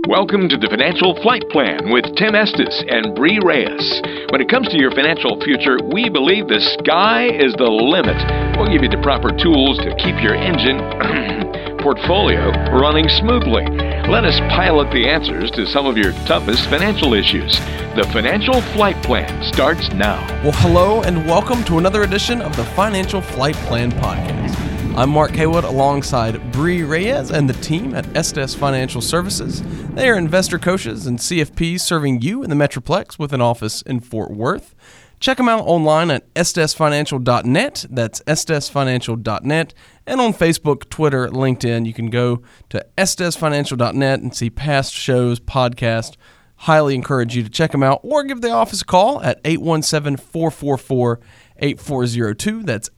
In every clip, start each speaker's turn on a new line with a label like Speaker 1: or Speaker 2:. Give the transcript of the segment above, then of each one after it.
Speaker 1: Welcome to the Financial Flight Plan with Tim Estes and Bree Reyes. When it comes to your financial future, we believe the sky is the limit. We'll give you the proper tools to keep your engine portfolio running smoothly. Let us pilot the answers to some of your toughest financial issues. The Financial Flight Plan starts now.
Speaker 2: Well, hello and welcome to another edition of the Financial Flight Plan Podcast. I'm Mark Haywood alongside Bree Reyes and the team at Estes Financial Services. They are investor coaches and CFPs serving you in the Metroplex with an office in Fort Worth. Check them out online at estesfinancial.net. That's estesfinancial.net. And on Facebook, Twitter, LinkedIn, you can go to estesfinancial.net and see past shows, podcasts. Highly encourage you to check them out or give the office a call at 817-444-8402. That's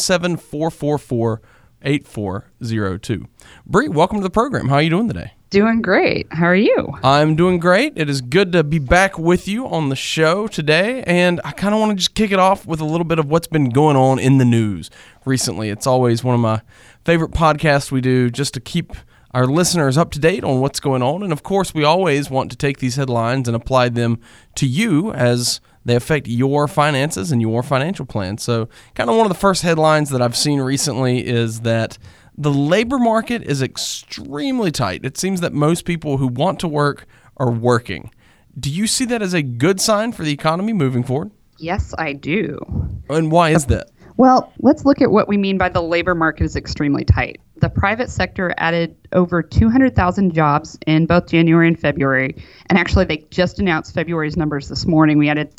Speaker 2: 817-444-8402. Bree, welcome to the program. How are you doing today?
Speaker 3: Doing great. How are you?
Speaker 2: I'm doing great. It is good to be back with you on the show today, and I kind of want to just kick it off with a little bit of what's been going on in the news recently. It's always one of my favorite podcasts we do just to keep our listeners up to date on what's going on, and of course, we always want to take these headlines and apply them to you as they affect your finances and your financial plan. So kind of one of the first headlines that I've seen recently is that the labor market is extremely tight. It seems that most people who want to work are working. Do you see that as a good sign for the economy moving forward?
Speaker 3: Yes, I do.
Speaker 2: And why is that?
Speaker 3: Well, let's look at what we mean by the labor market is extremely tight. The private sector added over 200,000 jobs in both January and February. And actually, they just announced February's numbers this morning. We added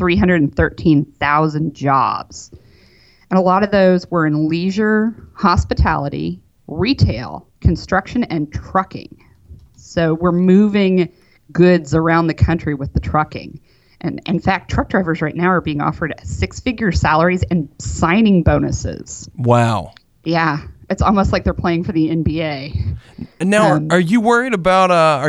Speaker 3: 313,000 jobs. And a lot of those were in leisure, hospitality, retail, construction, and trucking. So we're moving goods around the country with the trucking. And in fact, truck drivers right now are being offered six-figure salaries and signing bonuses.
Speaker 2: Wow.
Speaker 3: Yeah, it's almost like they're playing for the NBA.
Speaker 2: And now, are you worried about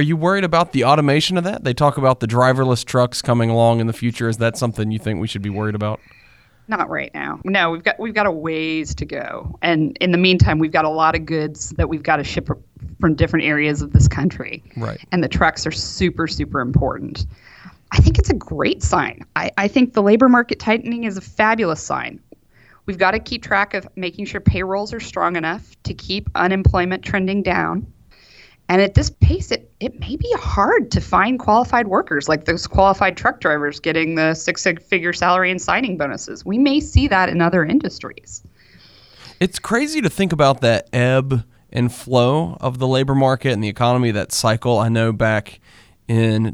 Speaker 2: the automation of that? They talk about the driverless trucks coming along in the future. Is that something you think we should be worried about?
Speaker 3: Not right now. No, we've got a ways to go. And in the meantime, we've got a lot of goods that we've got to ship from different areas of this country.
Speaker 2: Right.
Speaker 3: And the trucks are super, super important. I think it's a great sign. I think the labor market tightening is a fabulous sign. We've got to keep track of making sure payrolls are strong enough to keep unemployment trending down. And at this pace, it may be hard to find qualified workers, like those qualified truck drivers getting the six-figure salary and signing bonuses. We may see that in other industries.
Speaker 2: It's crazy to think about that ebb and flow of the labor market and the economy, that cycle. I know back in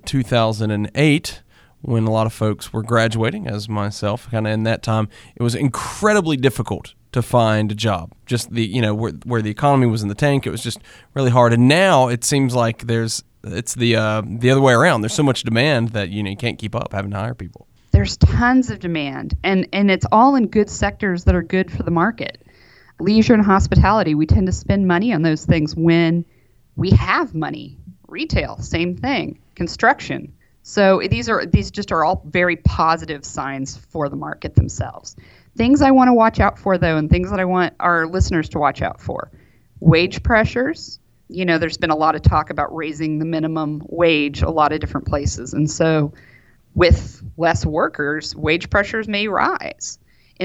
Speaker 2: 2008, when a lot of folks were graduating, as myself, kind of in that time, it was incredibly difficult to find a job. Just where the economy was in the tank, it was just really hard. And now it seems like it's the other way around. There's so much demand that you can't keep up having to hire people.
Speaker 3: There's tons of demand, and it's all in good sectors that are good for the market. Leisure and hospitality, we tend to spend money on those things when we have money. Retail, same thing. Construction. So these just are all very positive signs for the market themselves. Things I want to watch out for, though, and things that I want our listeners to watch out for. Wage pressures. There's been a lot of talk about raising the minimum wage a lot of different places. And so with less workers, wage pressures may rise.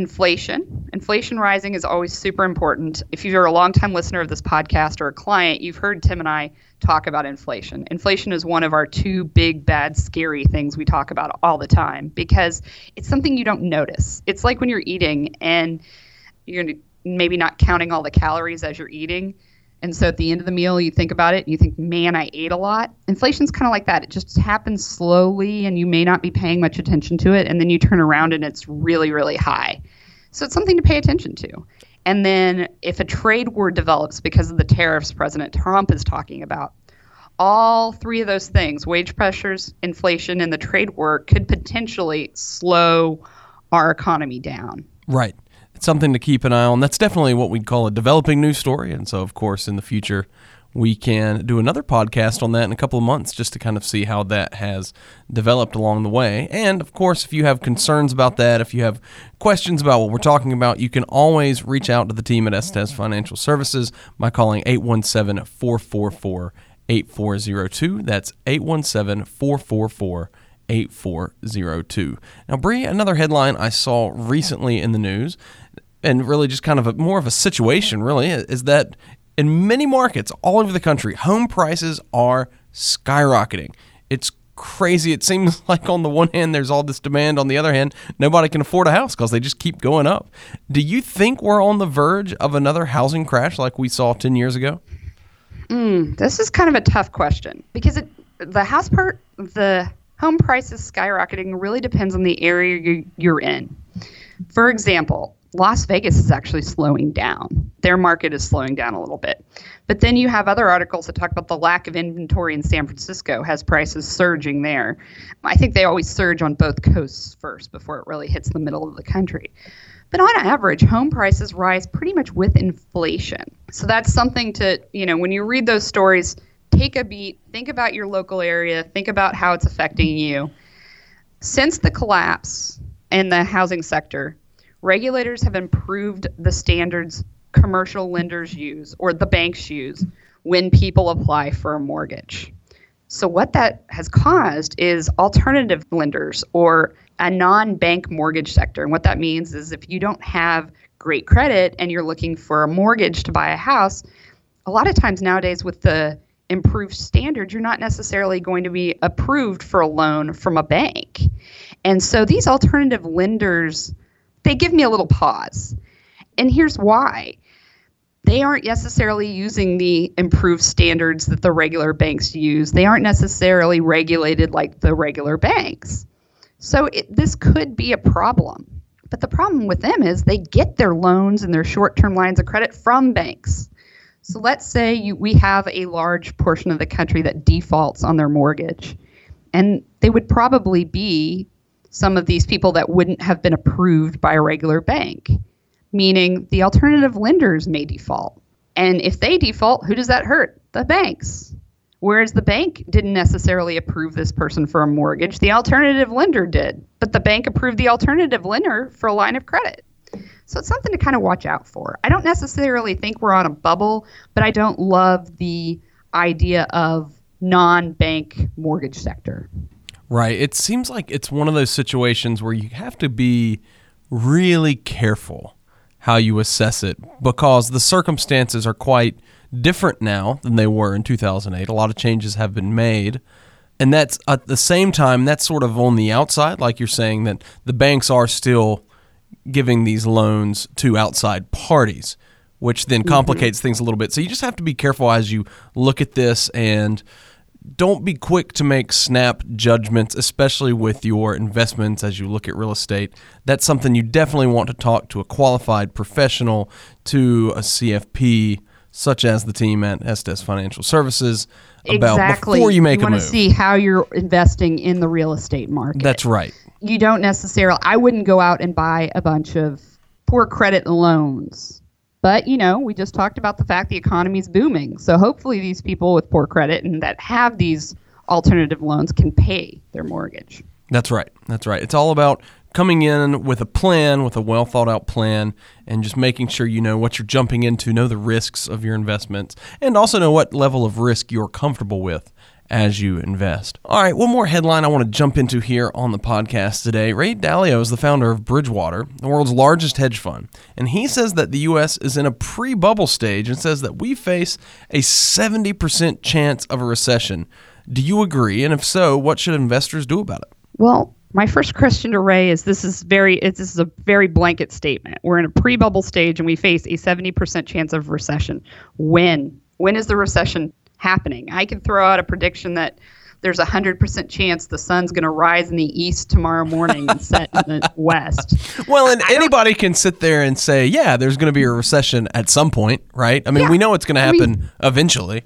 Speaker 3: Inflation rising is always super important. If you're a longtime listener of this podcast or a client, you've heard Tim and I talk about inflation. Inflation is one of our two big, bad, scary things we talk about all the time because it's something you don't notice. It's like when you're eating and you're maybe not counting all the calories as you're eating. And so at the end of the meal, you think about it and you think, man, I ate a lot. Inflation's kind of like that. It just happens slowly and you may not be paying much attention to it. And then you turn around and it's really, really high. So it's something to pay attention to. And then if a trade war develops because of the tariffs President Trump is talking about, all three of those things, wage pressures, inflation, and the trade war could potentially slow our economy down.
Speaker 2: Right. Something to keep an eye on. That's definitely what we'd call a developing news story. And so, of course, in the future, we can do another podcast on that in a couple of months just to kind of see how that has developed along the way. And, of course, if you have concerns about that, if you have questions about what we're talking about, you can always reach out to the team at Estes Financial Services by calling 817-444-8402. 817-444-8402. That's 817-444-8402. Now, Bree, another headline I saw recently in the news, and really just kind of more of a situation, really, is that in many markets all over the country, home prices are skyrocketing. It's crazy. It seems like on the one hand, there's all this demand. On the other hand, nobody can afford a house because they just keep going up. Do you think we're on the verge of another housing crash like we saw 10 years ago?
Speaker 3: This is kind of a tough question because the home prices skyrocketing really depends on the area you're in. For example, Las Vegas is actually slowing down. Their market is slowing down a little bit. But then you have other articles that talk about the lack of inventory in San Francisco has prices surging there. I think they always surge on both coasts first before it really hits the middle of the country. But on average, home prices rise pretty much with inflation. So that's something to, when you read those stories, take a beat, think about your local area, think about how it's affecting you. Since the collapse in the housing sector, regulators have improved the standards commercial lenders use or the banks use when people apply for a mortgage. So what that has caused is alternative lenders or a non-bank mortgage sector. And what that means is if you don't have great credit and you're looking for a mortgage to buy a house, a lot of times nowadays with the improved standards, you're not necessarily going to be approved for a loan from a bank. And so these alternative lenders, they give me a little pause. And here's why. They aren't necessarily using the improved standards that the regular banks use. They aren't necessarily regulated like the regular banks. So this could be a problem. But the problem with them is they get their loans and their short-term lines of credit from banks. So let's say we have a large portion of the country that defaults on their mortgage. And they would probably be some of these people that wouldn't have been approved by a regular bank, meaning the alternative lenders may default. And if they default, who does that hurt? The banks. Whereas the bank didn't necessarily approve this person for a mortgage, the alternative lender did. But the bank approved the alternative lender for a line of credit. So it's something to kind of watch out for. I don't necessarily think we're on a bubble, but I don't love the idea of non-bank mortgage sector.
Speaker 2: Right. It seems like it's one of those situations where you have to be really careful how you assess it because the circumstances are quite different now than they were in 2008. A lot of changes have been made. And that's at the same time, that's sort of on the outside, like you're saying, that the banks are still giving these loans to outside parties, which then complicates things a little bit. So you just have to be careful as you look at this and don't be quick to make snap judgments, especially with your investments as you look at real estate. That's something you definitely want to talk to a qualified professional, to a CFP, such as the team at Estes Financial Services, about before you make a move.
Speaker 3: You want to see how you're investing in the real estate market.
Speaker 2: That's right.
Speaker 3: You don't necessarily, I wouldn't go out and buy a bunch of poor credit loans. But, we just talked about the fact the economy's booming. So hopefully these people with poor credit and that have these alternative loans can pay their mortgage.
Speaker 2: That's right. That's right. It's all about coming in with a plan, with a well thought out plan, and just making sure you know what you're jumping into, know the risks of your investments, and also know what level of risk you're comfortable with as you invest. All right, one more headline I want to jump into here on the podcast today. Ray Dalio is the founder of Bridgewater, the world's largest hedge fund, and he says that the U.S. is in a pre-bubble stage and says that we face a 70% chance of a recession. Do you agree? And if so, what should investors do about it?
Speaker 3: Well, my first question to Ray is this is a very blanket statement. We're in a pre-bubble stage and we face a 70% chance of recession. When? When is the recession happening? I can throw out a prediction that there's a 100% chance the sun's going to rise in the east tomorrow morning and set in the west.
Speaker 2: Well, and anybody can sit there and say, yeah, there's going to be a recession at some point, right? I mean, we know it's going to happen eventually.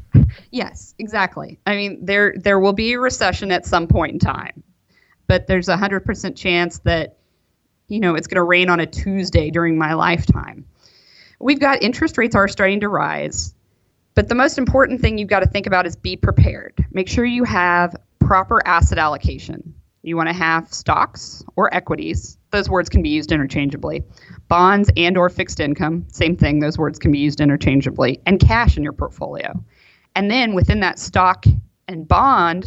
Speaker 3: Yes, exactly. I mean, there will be a recession at some point in time, but there's a 100% chance that, it's going to rain on a Tuesday during my lifetime. We've got interest rates are starting to rise. But the most important thing you've got to think about is be prepared. Make sure you have proper asset allocation. You want to have stocks or equities. Those words can be used interchangeably. Bonds and or fixed income, same thing. Those words can be used interchangeably. And cash in your portfolio. And then within that stock and bond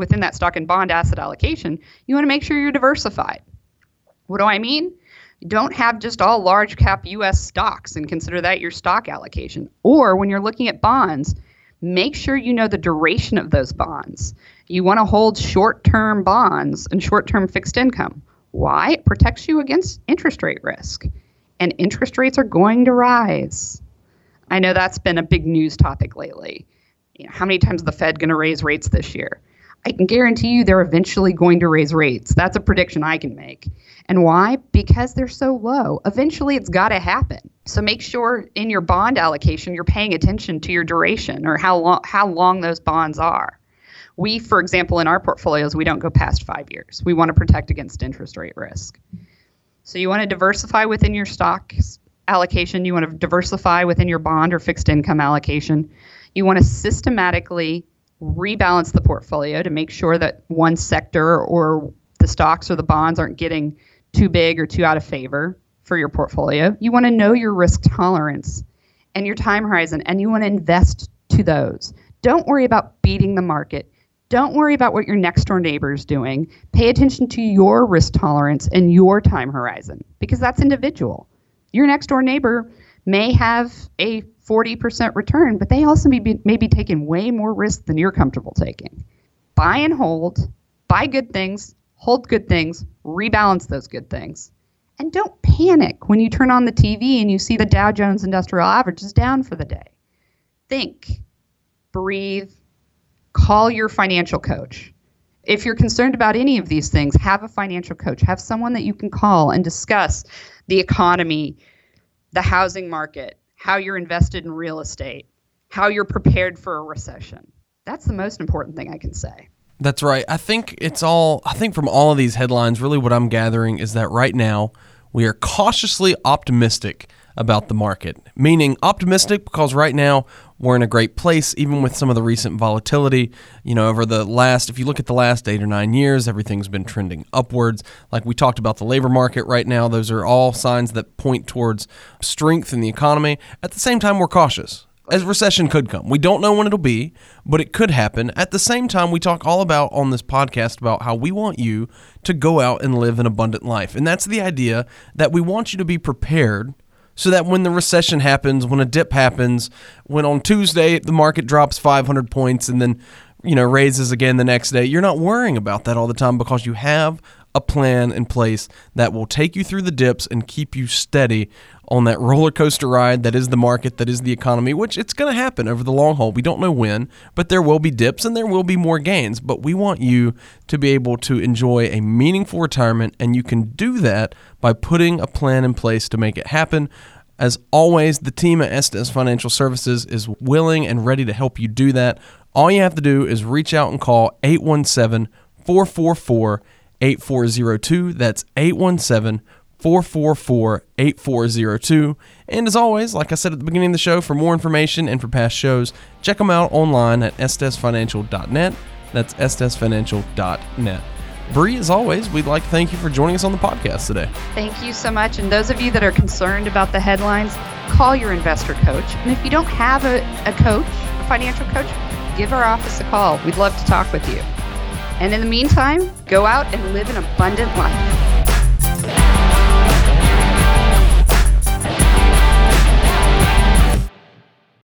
Speaker 3: asset allocation, you want to make sure you're diversified. What do I mean? You don't have just all large cap US stocks and consider that your stock allocation. Or when you're looking at bonds, make sure you know the duration of those bonds. You want to hold short-term bonds and short-term fixed income. Why? It protects you against interest rate risk. And interest rates are going to rise. I know that's been a big news topic lately. How many times is the Fed going to raise rates this year? I can guarantee you they're eventually going to raise rates. That's a prediction I can make. And why? Because they're so low. Eventually, it's got to happen. So make sure in your bond allocation, you're paying attention to your duration or how long those bonds are. We, for example, in our portfolios, we don't go past 5 years. We want to protect against interest rate risk. So you want to diversify within your stock allocation. You want to diversify within your bond or fixed income allocation. You want to systematically rebalance the portfolio to make sure that one sector or the stocks or the bonds aren't getting too big or too out of favor for your portfolio. You want to know your risk tolerance and your time horizon, and you want to invest to those. Don't worry about beating the market. Don't worry about what your next door neighbor is doing. Pay attention to your risk tolerance and your time horizon, because that's individual. Your next door neighbor may have a 40% return, but they also may be taking way more risk than you're comfortable taking. Buy and hold, buy good things, hold good things, rebalance those good things. And don't panic when you turn on the TV and you see the Dow Jones Industrial Average is down for the day. Think, breathe, call your financial coach. If you're concerned about any of these things, have a financial coach. Have someone that you can call and discuss the economy, the housing market, how you're invested in real estate, how you're prepared for a recession. That's the most important thing I can say.
Speaker 2: That's right. I think from all of these headlines, really what I'm gathering is that right now we are cautiously optimistic about the market, meaning optimistic because right now we're in a great place, even with some of the recent volatility. Over if you look at the last 8 or 9 years, everything's been trending upwards. Like we talked about the labor market right now, those are all signs that point towards strength in the economy. At the same time, we're cautious, as recession could come. We don't know when it'll be, but it could happen. At the same time, we talk all about on this podcast about how we want you to go out and live an abundant life. And that's the idea that we want you to be prepared so that when the recession happens, when a dip happens, when on Tuesday the market drops 500 points and then, raises again the next day, you're not worrying about that all the time because you have a plan in place that will take you through the dips and keep you steady on that roller coaster ride that is the market, that is the economy, which it's going to happen over the long haul. We don't know when, but there will be dips and there will be more gains. But we want you to be able to enjoy a meaningful retirement, and you can do that by putting a plan in place to make it happen. As always, the team at Estes Financial Services is willing and ready to help you do that. All you have to do is reach out and call 817-444-8402. That's 817-444-8402. And as always, like I said at the beginning of the show, for more information and for past shows, check them out online at estesfinancial.net. That's estesfinancial.net. Bree, as always, we'd like to thank you for joining us on the podcast today.
Speaker 3: Thank you so much. And those of you that are concerned about the headlines, call your investor coach. And if you don't have a coach, a financial coach, give our office a call. We'd love to talk with you. And in the meantime, go out and live an abundant life.